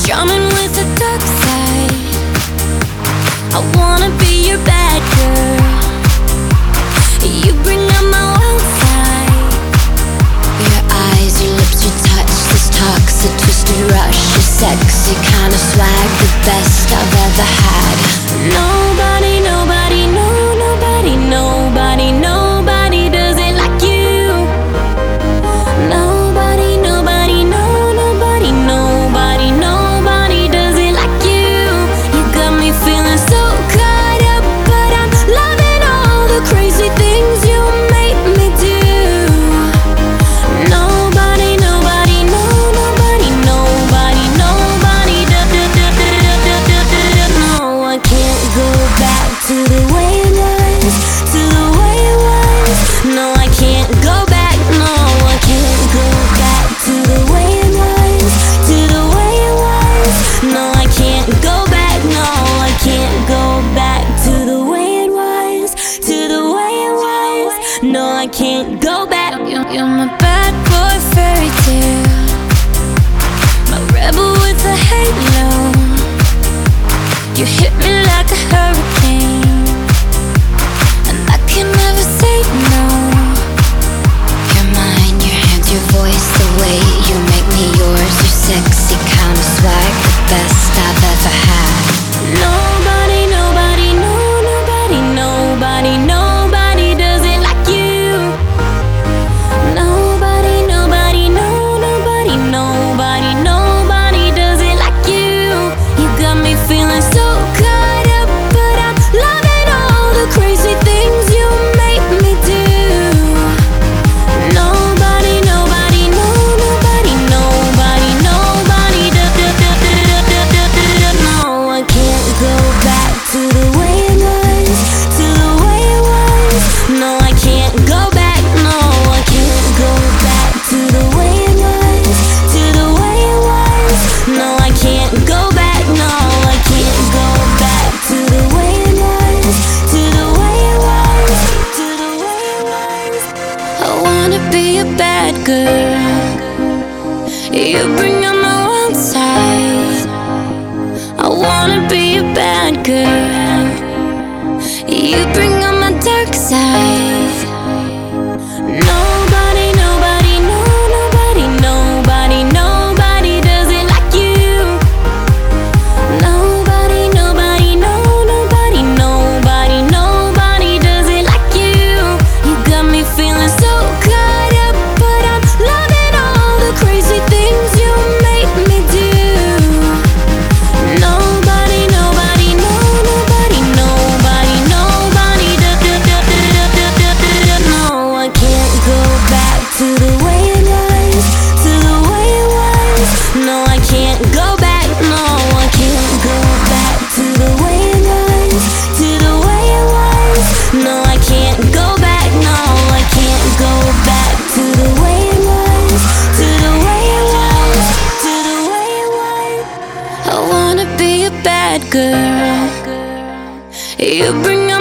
drumming with the dark side. I wanna be your bad girl. You bring out my wild side. Your eyes, your lips, your touch, this toxic twisted rush, your sexy kind of swag, the best I've ever had. Nobody, nobody, no, nobody, nobody, nobody does it like you. Nobody, nobody, no, nobody, nobody, nobody does it like you. You got me feeling so caught up, but I'm loving all the crazy things you make me do. Nobody, nobody, no, nobody, nobody, nobody no, I can't go back to the way it was, to the way it was. No, I can't go back, no, I can't go back to the way it was, to the way it was. No, I can't go back, no, I can't go back to the way it was, to the way it was. No, I can't go back. You're my bad boy fairy tale, my rebel with a halo. You hit me like a hurricane, and I can never say no. Your mind, your hands, your voice, the way you make me yours, your sexy kind of swag, the best I've ever had. Nobody, nobody, no, nobody, nobody, nobody does it like you. Nobody, nobody, no, nobody, nobody, nobody does it like you. You got me feeling so caught up, but I'm loving all the crazy things you make me do. Nobody, nobody, no, nobody, nobody, nobody no, I can't go back to the way it was, to the way it was. No, I can't go back, no, I can't go back to the way it was, to the way it was. No, I can't go back, no, I can't go back to the way it was, to the way it was, to the way it was. I wanna be a bad girl. You bring out my wild side. I wanna be a bad girl. You bring out my dark side. Nobody, nobody, no, nobody, nobody, nobody does it like you. Nobody, nobody, no, nobody, nobody, nobody does it like you. You got me feeling so caught up, but I'm loving all the crazy things you make me do. Nobody, nobody, no, nobody, nobody, nobody no, I can't go back to the way it was, to the way it was. No, I can't go back, no, I can't go back to the way it was, to the way it was. No, I can't go back, no, I can't go back to the way it was, to the way it was, to the way it was. I wanna be a bad girl. You bring out